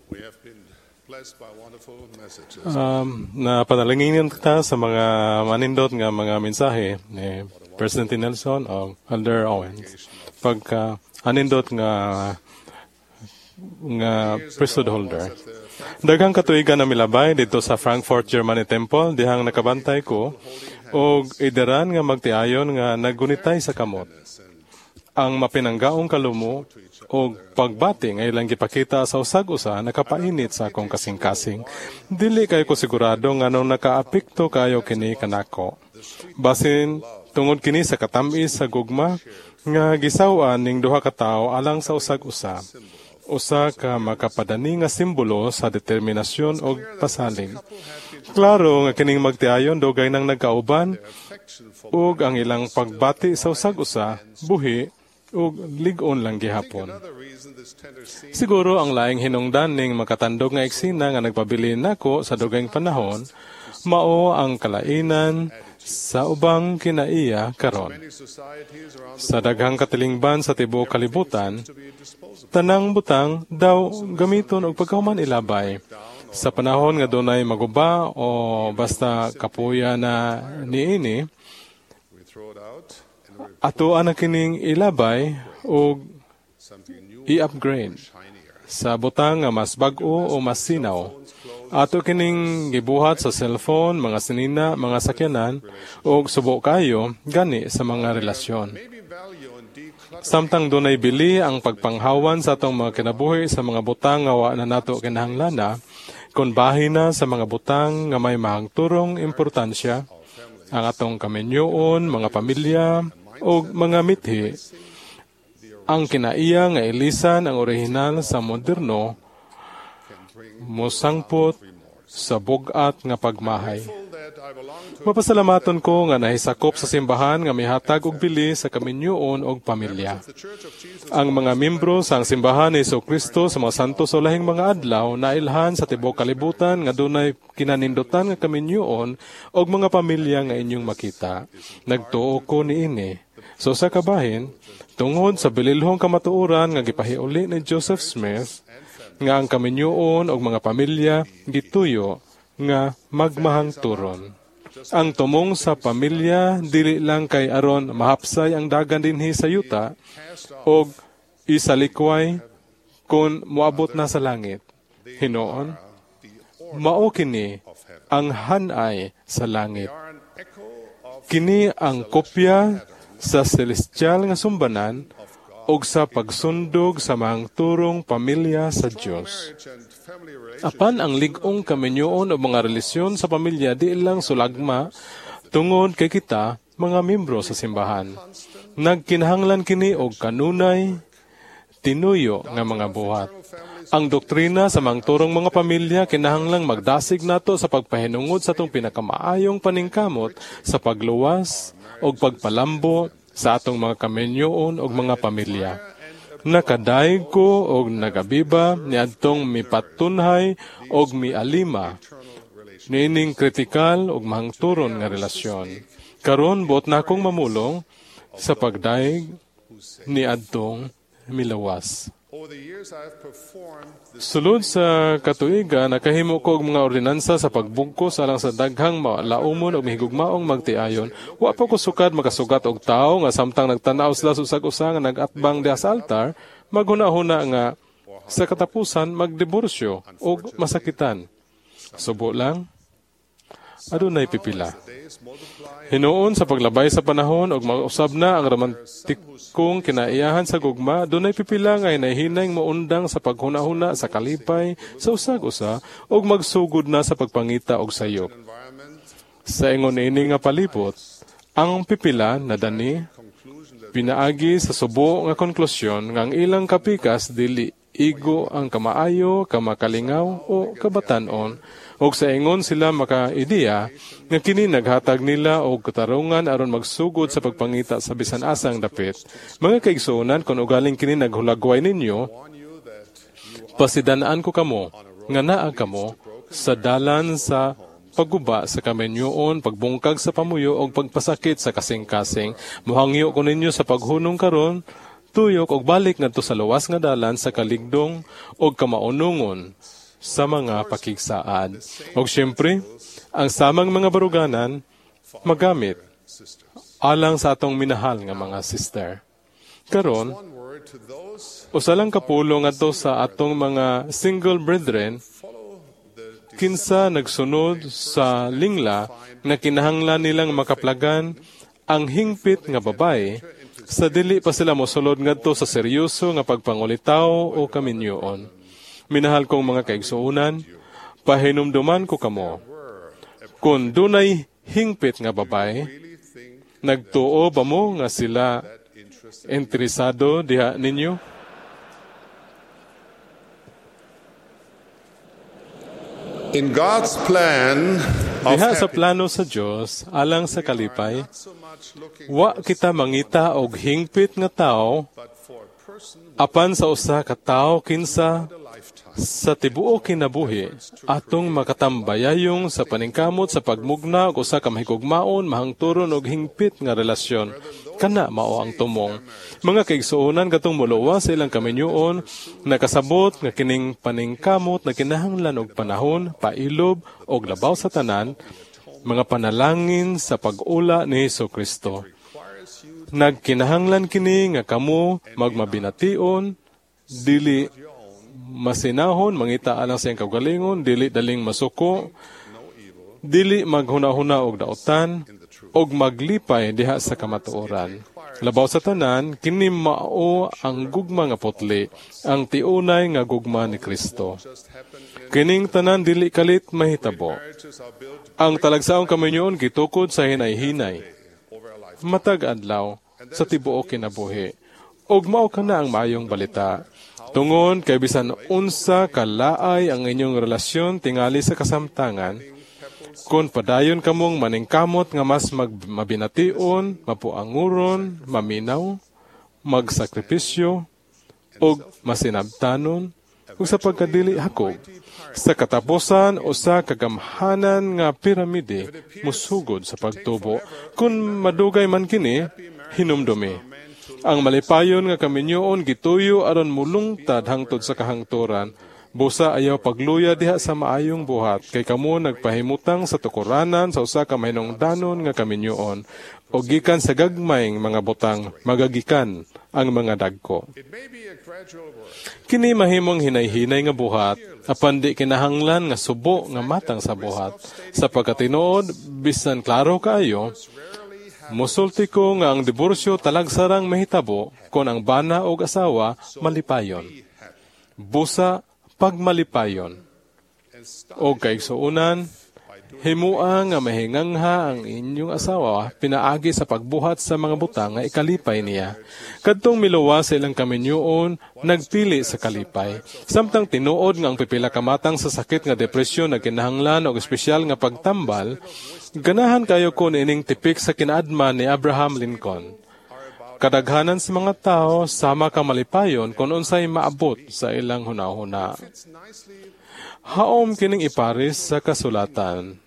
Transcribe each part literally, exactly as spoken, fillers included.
We have been blessed by wonderful messages. Um, na panalangin kita sa mga manindot nga mga mensahe ni President Nelson o Elder Owens. Pagka anindot nga nga priesthood holder. Daghang katuigan na milabay dito sa Frankfurt, Germany Temple, dihang nakabantay ko, o idaran nga magtiayon nga naggunitay sa kamot. Ang mapinanggaong kalumo o pagbati nga ilang gipakita sa usag-usa nakapainit sa akong kasing-kasing. Dili kayo ko sigurado nga nung nakaapekto kayo kini kanako. Basin tungod kini sa katamis sa gugma nga gisawan ning duha ka tawo alang sa usag-usa. Usa ka makapadani nga simbolo sa determinasyon o pasalig. Klaro nga kining magtiayon dugay nang nagkauban ug ang ilang pagbati sa usag-usa buhi ug lig-on lang gihapon. Siguro ang laing hinungdan ning makatandog nga eksena nga nagpabilin nako sa dugayng panahon mao ang kalainan sa ubang kinaiya karon. Sa daghang katilingban sa tibuok kalibutan, tanang butang daw gamiton og pagkahuman ilabay. Sa panahon nga dunay maguba o basta kapuya na niini, ato ang kining ilabay o i-upgrade sa butang nga mas bag-o o mas sinaw. Ato kining gibuhat sa cellphone, mga sinina, mga sakyanan, o subo kayo gani sa mga relasyon. Samtang dunay bili ang pagpanghawan sa atong mga kinabuhi sa mga butang nga wa na nato kinahanglana, kung bahin na sa mga butang nga may mahangturong importansya, ang atong kamenyoon, mga pamilya, o mga mithi, ang kinaiya nga ilisan ang orihinal sa moderno, mosangpot sa bugat nga pagmahay. Mapasalamaton ko nga nahisakop sa simbahan nga mihatag og bili sa kaminyoon og pamilya. Ang mga membro sa simbahan ni Jesucristo sa mga santo sa lahing mga adlaw nailhan sa tibuok kalibutan nga dunay kinanindutan nga kaminyoon og mga pamilya nga inyong makita. Nagtuo ko niini. So sa kabahin, tungod sa bililhong kamatuoran nga gipahiuli ni Joseph Smith, nga ang kaminyoon og mga pamilya gituyo nga magmahang turon. Ang tumong sa pamilya dili lang kay aron mahapsay ang dagan dinhi sa yuta og isalikway kun moabot na sa langit. Hinoon, mao kini ang hanay sa langit. Kini ang kopya sa celestial nga sumbanan og sa pagsundog sa mahangturong pamilya sa Dios. Apan ang lig-ong kaminyoon o mga relasyon sa pamilya di lang sulagma tungod kay kita mga membro sa simbahan. Nagkinahanglan kini og kanunay tinuyo nga mga buhat. Ang doktrina sa mahangturong mga pamilya kinahanglang magdasig nato sa pagpahinungod sa atong pinakamaayong paningkamot sa pagluwas og pagpalambo sa atong mga kaminyoon og mga pamilya. Nakadaig ko og nagabiba niadtong mipatunhay og mialima niining kritikal og mahangturon nga relasyon. Karon buot na akong mamulong sa pagdaig niadtong milawas. Sulod sa katuiga, nakahimo ko og mga ordinansa sa pagbungkos alang sa daghang laumon og mihigugmaong magtiayon. Wa pa ko sukad makasugat og tawo nga samtang nagtanaw sila sa usag-usa nga nag-atbang diha sa altar, maghuna-huna nga sa katapusan magdiborsyo og masakitan. Subo lang, adunay pipila. Hinuon sa paglabay sa panahon og mag-usab na ang romantikong kinaiyahan sa gugma, dunay pipila nga inahinay maundang sa paghuna-huna sa kalipay sa usag-usa og magsugod na sa pagpangita og sayop. Sa ingon ini nga palibot, ang pipila na dani pinaagi sa subo nga konklusyon nga ang ilang kapikas dili igo ang kamaayo, kamakalingaw o kabatanon, og sa ingon sila maka-ideya nga kini naghatag nila og katarungan aron magsugod sa pagpangita sa bisan asang dapit. Mga kaigsuonan, kung ugaling kini naghulagway ninyo, pasidanaan ko kamo nga naa kamo sa dalan sa pagguba sa kaminyoon, pagbungkag sa pamuyo o pagpasakit sa kasing-kasing. Muhangyo ko ninyo sa paghunong karon, tuyok og balik ngadto sa luwas nga dalan sa kaligdong og kamaunungon sa mga pakigsaad. O siyempre, ang samang mga baruganan magamit alang sa atong minahal nga mga sister. Karon, usa lang kapulong ato sa atong mga single brethren kinsa nagsunod sa lingla na kinahanglan nilang makaplagan ang hingpit nga babae sa dili pa sila mosulod ngadto sa seryoso nga pagpangulitaw o kaminyoon. Minahal kong mga kaigsuunan, pahinumduman ko kamo. Kung dunay hingpit nga babae, nagtuo ba mo nga sila interesado diha ninyo? In God's plan of Diha sa happiness, plano sa Dios alang sa kalipay, wa kita mangita og hingpit nga tawo but for a person apan sa usa ka tawo kinsa sa tibuok kinabuhi atong makatambayayong sa paningkamot sa pagmugna og usa ka mahigugmaon mahangturon og hingpit nga relasyon. Kana mao ang tumong. Mga kaigsuonan katong muluwa sa ilang kaminyuon nakasabot nga kining paningkamot na kinahanglan og panahon, pailob og labaw sa tanan, mga panalangin sa pag-ula ni Hesukristo. Nagkinahanglan kini nga kamo magmabination, dili masinahon, mangita alang sa iyang kaugalingon, dili daling masuko, dili maghuna-huna og daotan, og maglipay diha sa kamatuoran. Labaw sa tanan, kini mao ang gugma nga putli, ang tiunay nga gugma ni Kristo. Kining tanan dili kalit mahitabo. Ang talagsaong kaminyoon gitukod sa hinay-hinay. Matag adlaw sa tibuok kinabuhi. Og mao kana ang maayong balita. Tungon kay bisan unsa kalaay ang inyong relasyon tingali sa kasamtangan, kung padayon kamong maningkamot nga mas magmabination, mapuanguron, maminaw, magsakripisyo, og masinabtanon, ug sa pagkadili hakog. Sa katapusan o sa kagamhanan nga piramide, musugod sa pagtubo. Kung madugay man kini, hinumdumi. Ang malipayon nga kaminyoon gituyo aron mulungtad hangtod sa kahangturan. Busa ayaw pagluya diha sa maayong buhat kay kamo nagpahimutang sa tukuranan sa usa ka mahinungdanon nga kaminyoon o gikan sa gagmayng mga butang magagikan ang mga dagko. Kini mahimong hinay-hinay nga buhat apan di kinahanglan nga subo nga matang sa buhat. Sa pagkatinuod bisan klaro kaayo, musulti ko nga ang diborsyo talagsarang mahitabo kung ang bana o asawa malipayon. Busa pagmalipayon. O kaigsuunan, himua nga mahingangha ang inyong asawa pinaagi sa pagbuhat sa mga butang nga ikalipay niya. Kadtong miluwa sa ilang kaminyoon, nagpili sa kalipay. Samtang tinuod nga ang pipila kamatang sa sakit nga depresyon na kinahanglan o espesyal nga pagtambal, ganahan kayo ko ining tipik sa kinaadman ni Abraham Lincoln. Kadaghanan sa mga tao sama ka malipayon kung unsay maabot sa ilang hunahuna. Haom kining iparis sa kasulatan.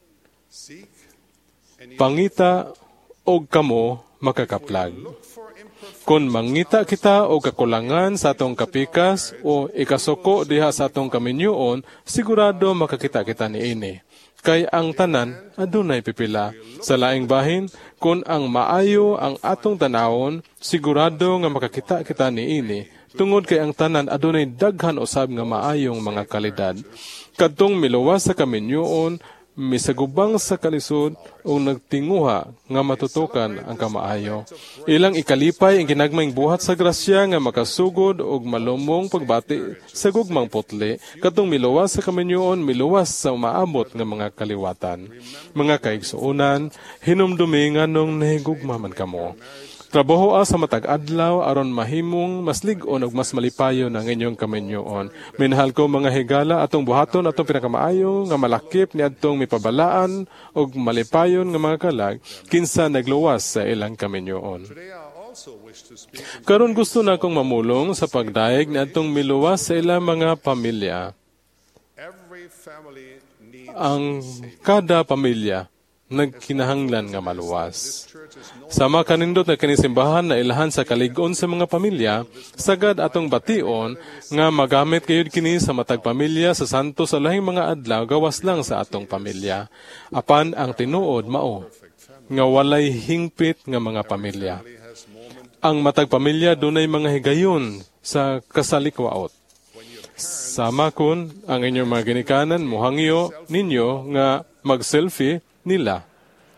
Pangita og kamo makakaplag. Kung mangita kita o kakulangan sa atong kapikas o ikasuko diha sa atong kaminyoon, sigurado makakita kita niini. Kay ang tanan adunay pipila. Sa laing bahin, kung ang maayo ang atong tanawon, sigurado nga makakita kita niini. Tungod kay ang tanan adunay daghan usab nga maayong mga kalidad. Kadtong miluwas sa kaminyoon, misagubang sa kalisod o nagtinguha nga matutukan ang kamaayo. Ilang ikalipay ang ginagmayng buhat sa grasya nga makasugod og malumong pagbati sa gugmang putli, katong miluwas sa kaminyoon, miluwas sa umaabot nga mga kaliwatan. Mga kaigsuunan, hinumdumi nga nung nahigugma man kamo. Trabahoa sa matag adlaw aron mahimong mas lig-on ug mas malipayon ang inyong kaminyoon. Minahal ko mga higala atong buhaton atong pinakamaayo nga malakip ni adtong mipabalaan ug malipayon nga mga kalag kinsa nagluwas sa ilang kaminyoon. Karon gusto na akong mamulong sa pagdayeg ni adtong miluwas sa ilang mga pamilya. Ang kada pamilya nagkinahanglan nga maluwas. Sama kanindot nga kinisimbahan na ilahan sa kalig-on sa mga pamilya, sagad atong bation nga magamit kayod kini sa matag pamilya sa santo sa lahing mga adlaw gawas lang sa atong pamilya. Apan ang tinuod mao nga walay hingpit nga mga pamilya. Ang matag pamilya dunay mga higayon sa kasalikwaot. Sama kun ang inyong mga ginikanan muhangyo ninyo nga mag-selfie nila.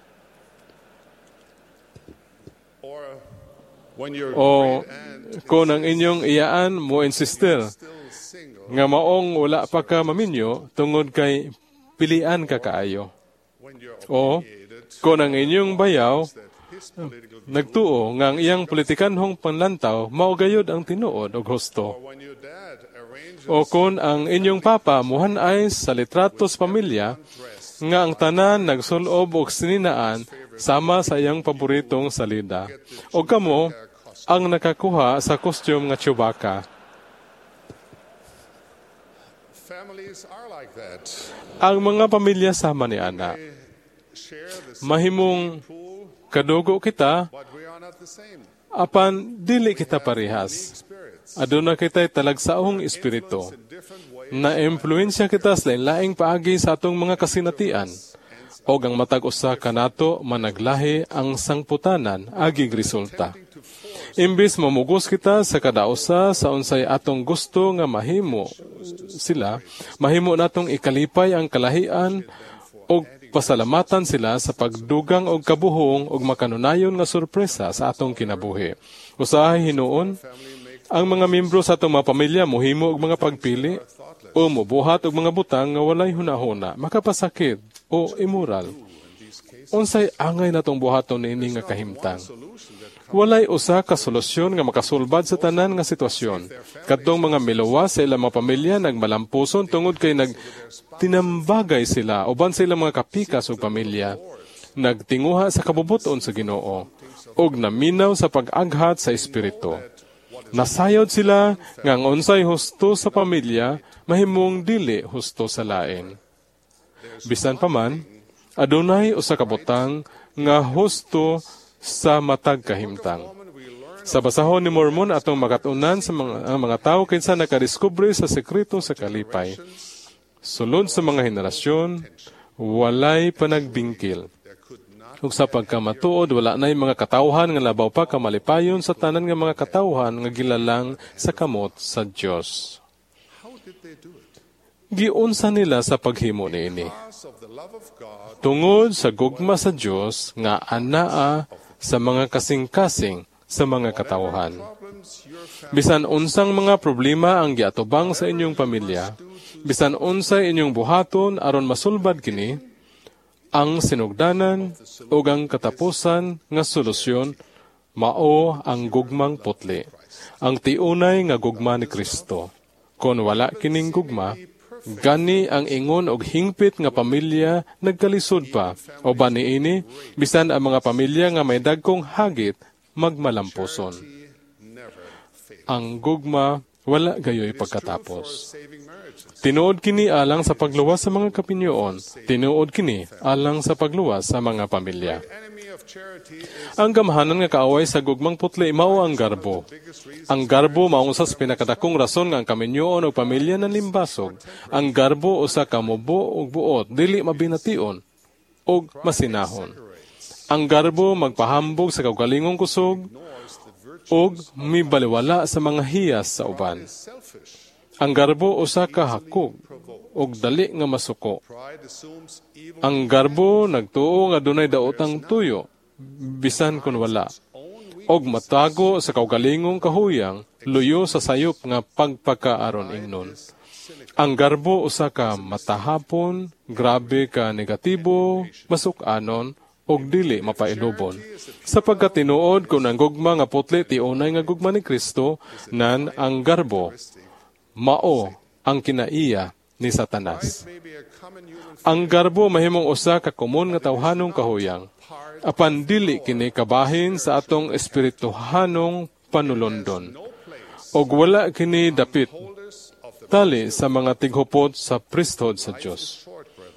O kung ang inyong iyaan mo insister nga maong wala pa ka maminyo tungod kay pilian ka kaayo. O kung ang inyong bayaw nagtuo nga ang iyang politikanhong panlantaw maugayod ang tinuod og husto. O kung ang inyong papa muhanay sa litratos pamilya nga ang tanan nagsulob og sininaan sama sa iyang paboritong salida. O kamo ang nakakuha sa costume nga Chewbacca. Ang mga pamilya sama ni ana. Mahimong kadugo kita, apan dili kita parehas. Aduna kita'y talagsaong espiritu. Na-impluensya kita sa laing paagi sa atong mga kasinatian. O ang matag usa kanato managlahi ang sangputanan agig resulta. Imbis mamugos kita sa kadausa sa unsay atong gusto nga mahimo sila, mahimo natong ikalipay ang kalahian o pasalamatan sila sa pagdugang og kabuhong og makanunayon nga sorpresa sa atong kinabuhi. Usahay hinuon, ang mga membro sa atong mga pamilya mohimo og mga pagpili o mobuhat og mga butang nga walay hunahuna, makapasakit o immoral. Unsay angay natong buhaton niini nga kahimtang? Walay usa ka solusyon nga makasulbad sa tanan nga sitwasyon. Kadtong mga miluwas sa ilang mga pamilya nagmalampuson tungod kay nag tinambagay sila uban sa ilang mga kapikas ug pamilya. Nagtinguha sa kabubuton sa Ginoo ug naminaw sa pag-aghat sa espiritu. Nasayod sila nga ang unsay husto sa pamilya mahimong dili husto sa lain. Bisan pa man, adunay usa ka butang nga husto sa matag kahimtang. Sa basahon ni Mormon atong makatunan sa mga, ang mga tao kinsa nakadiskubre sa sekreto sa kalipay. Sulod sa mga henerasyon, walay panagbingkil. Ug sa pagkamatuod, wala na'y mga katawhan nga labaw pa kamalipayon sa tanan nga mga katawhan nga gilalang sa kamot sa Dios. Giunsa nila sa paghimo niini. Tungod sa gugma sa Dios nga anaa sa mga kasing-kasing sa mga katawhan. Bisan unsang mga problema ang giatubang sa inyong pamilya, bisan unsay inyong buhaton aron masulbad kini, ang sinugdanan o ang katapusan nga solusyon mao ang gugmang putli, ang tiunay nga gugma ni Kristo. Kung wala kining gugma, gani ang ingon og hingpit nga pamilya nagkalisod pa, o ba niini, bisan ang mga pamilya nga may dagkong hagit magmalampuson. Ang gugma wala gayoy pagkatapos. Tinuod kini alang sa pagluwas sa mga kapinyoon, tinuod kini alang sa pagluwas sa mga pamilya. Ang gamhanan nga kaaway sa gugmang putli mao ang garbo. Ang garbo mao sa pinakadakong rason nga ang kaminyoon o pamilya nanlimbasog. Ang garbo usa ka mubo ug buot dili mabination ug masinahon. Ang garbo magpahambog sa kaugalingong kusog ug mibaliwala sa mga hiyas sa uban. Ang garbo usa ka hakog ug dali nga masuko. Ang garbo nagtuo nga dunay daotang tuyo bisan kun wala, og matago sa kaugalingong kahuyang, luyo sa sayop nga pagpakaaron ingnon. Ang garbo usa ka matahapon, grabe ka negatibo, masuk-anon, og dili mapailubon. Sapagkat tinuod kung ang gugma nga putli tiunay nga gugma ni Kristo, nan ang garbo, mao ang kinaiya ni Satanas. Ang garbo mahimong usa ka komon nga tawhanong kahuyang, apan dili kini kabahin sa atong espirituhanong panulondon. Og wala kini dapit tali sa mga tighupot sa priesthood sa Dios.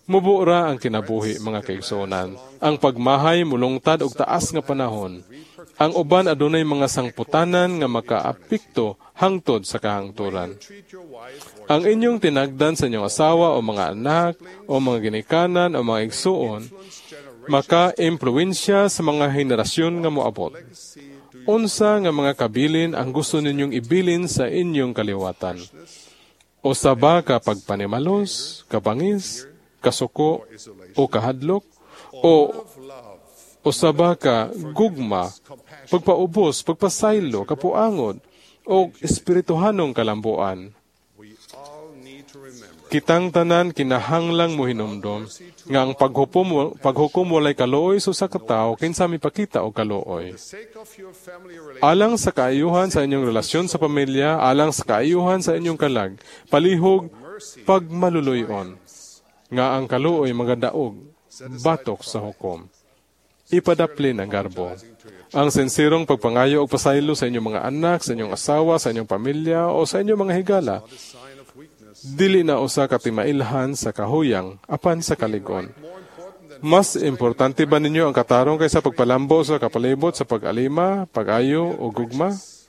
Mubura ang kinabuhi, mga kaigsuonan. Ang pagmahay mulungtad og taas nga panahon. Ang uban adunay mga sangputanan nga makaapekto hangtod sa kahangturan. Ang inyong tinagdan sa inyong asawa o mga anak o mga ginikanan o mga igsuon maka-impluwensya sa mga henerasyon nga moabot. Unsa nga mga kabilin ang gusto ninyong ibilin sa inyong kaliwatan? O saba ka pagpanimalos, kabangis, kasuko, o kahadlok? O usaba ka gugma, pagpaubos, pagpasaylo, kapuangod, o espirituhanong kalambuan? Kitang tanan kinahanglang mo hinumdom nga ang paghukom paghukom walay kalooy so sa katao kinsa mipakita og kalooy. Alang sa kaayuhan sa inyong relasyon sa pamilya, alang sa kaayuhan sa inyong kalag, palihog pagmaluluyon nga ang kalooy magadaog batok sa hukom. Ipadaplin ang garbo. Ang sensirong pagpangayo og pasaylo sa inyong mga anak, sa inyong asawa, sa inyong pamilya o sa inyong mga higala, dili na usa ka timailhan sa kahuyang apan sa kaligon. Mas importante ba ninyo ang katarong kaysa pagpalambo sa kapalibot sa pag-alima, pag-ayo o gugma?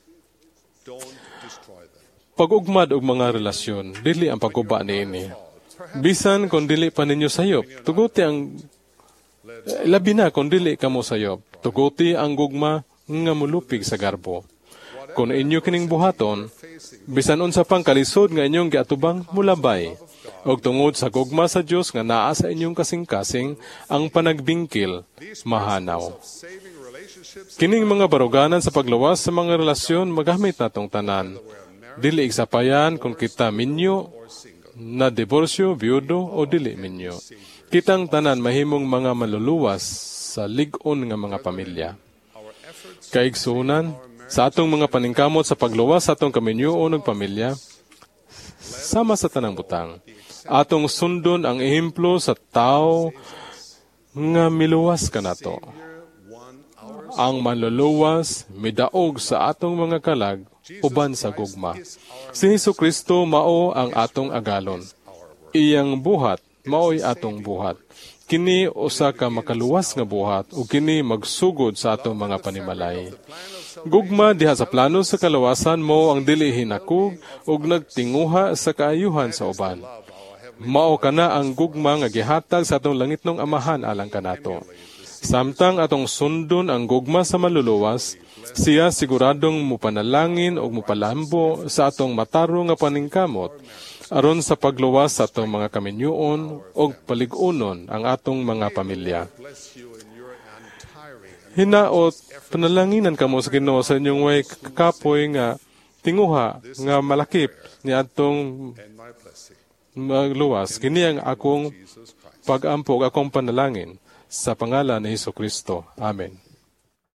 Pag-ugmad og mga relasyon, dili ang pagguba niini. Bisan kung dili pa ninyo sayop, tuguti ang labi na kung dili kamo sayop, tuguti ang gugma nga mulupig sa garbo. Kung inyo kining buhaton, bisan unsa pang kalisod nga inyong giatubang mulabay, og tungod sa gugma sa Dios nga naa sa inyong kasing-kasing ang panagbingkil, mahanaw. Kining mga baruganan sa pagluwas sa mga relasyon magamit natong tanan. Dili igsapayan kung kita minyo, na diborsyo, biyudo o dili minyo. Kitang tanan mahimong mga maluluwas sa lig-on nga mga pamilya. Kaigsunan, sa atong mga paningkamot sa pagluwas sa atong kaminyoon ug pamilya, sama sa tanang butang, atong sundon ang ehemplo sa tao nga miluwas kanato. Ang manluluwas, midaog sa atong mga kalag, uban sa gugma. Si Hesukristo mao ang atong agalon. Iyang buhat, mao'y atong buhat. Kini usa ka makaluwas nga buhat ug kini magsugod sa atong mga panimalay. Gugma diha sa plano sa kaluwasan mo ang dili hinakog ug nagtinguha sa kaayuhan sa uban. Mao kana ang gugma nga gihatag sa atong langitnong Amahan alang kanato. Samtang atong sundon ang gugma sa maluluwas, siya siguradong mupanalangin ug mupalambo sa atong matarong nga paningkamot aron sa pagluwas sa atong mga kaminyoon ug palig-unon ang atong mga pamilya. Hinaot, panalanginan kamo sa Ginoo sa inyong way kakapoy nga tinguha nga malakip ni atong magluwas. Kini ang akong pag-ampog, akong panalangin sa pangalan ni Hesukristo. Amen.